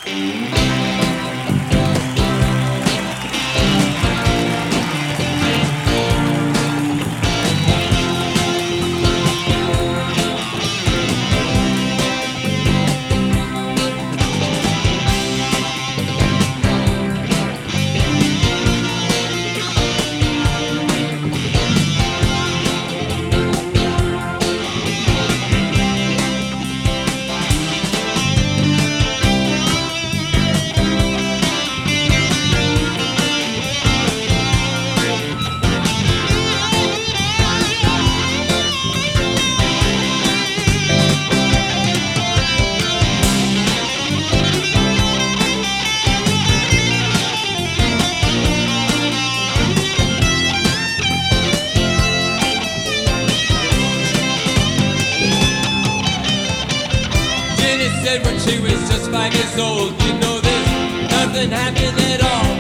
When she was just 5 years old, you know this, nothing happened at all.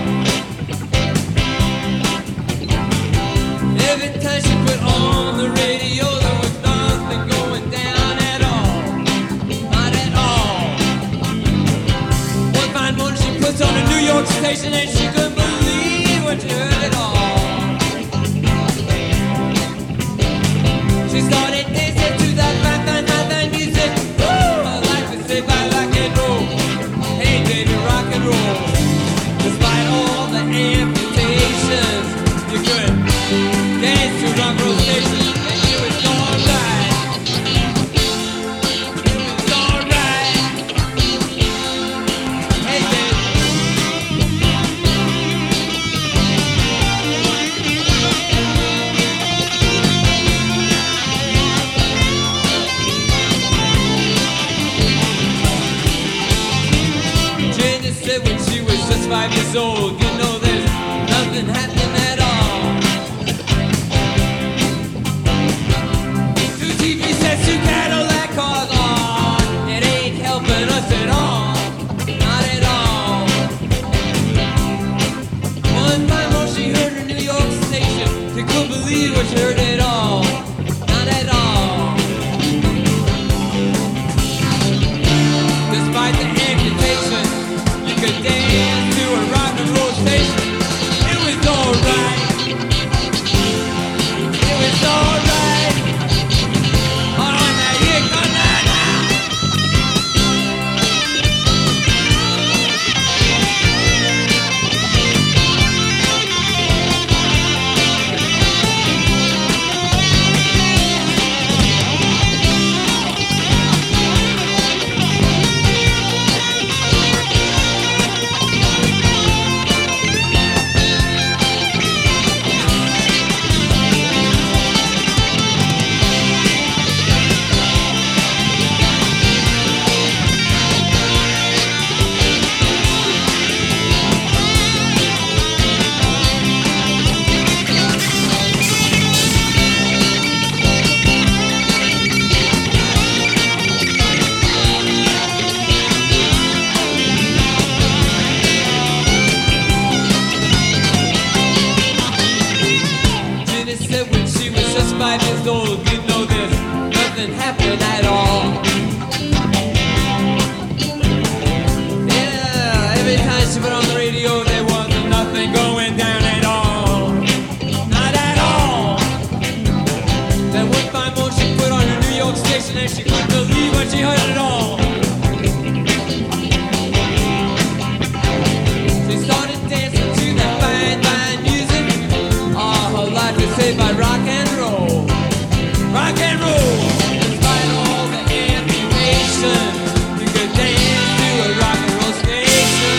Every time she put on the radio, there was nothing going down at all. Not at all. One fine morning she puts on a New York station and she couldn't believe what she heard at all. She started dancing to that fine music. By rock and roll, hey baby, rock and roll. Despite all the amputations, you could dance to rock and roll station, and it was alright. It was alright. Hey baby. When she was just 5 years old, you know there's nothing happening at all. 2 TV sets, 2 Cadillac cars, oh, it ain't helping us at all. Not at all. One time when she heard her New York station, she couldn't believe what she heard at all. Not at all. Despite the amputation, you could dance to a rock and roll station. It was alright. It was alright. Oh, now here come now. When she was just 5 years old, you know there's nothing happened at all. Yeah, every time she put on the radio, there wasn't nothing going down at all. Not at all. Then one fine morning she put on her New York station and she couldn't believe what she heard at all. She started dancing to that fine music. Her life is saved by rock and roll. Rock and roll. Despite all the amputation, you could dance to a rock and roll station.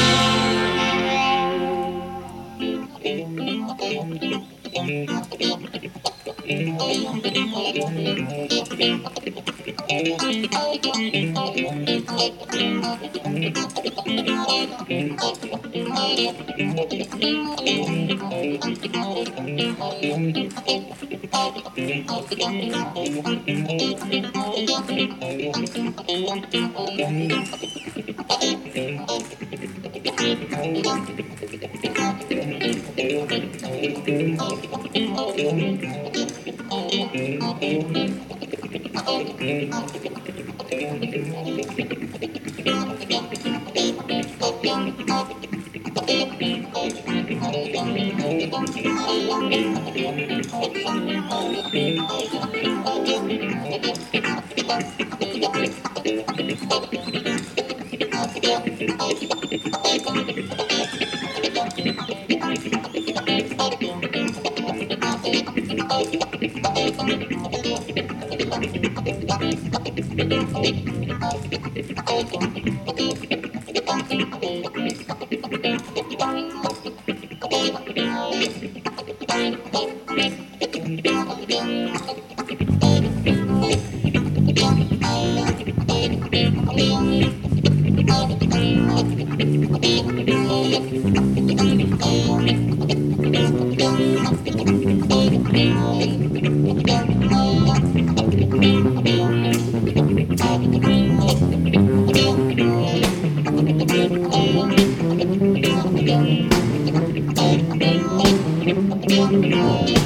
Thank you.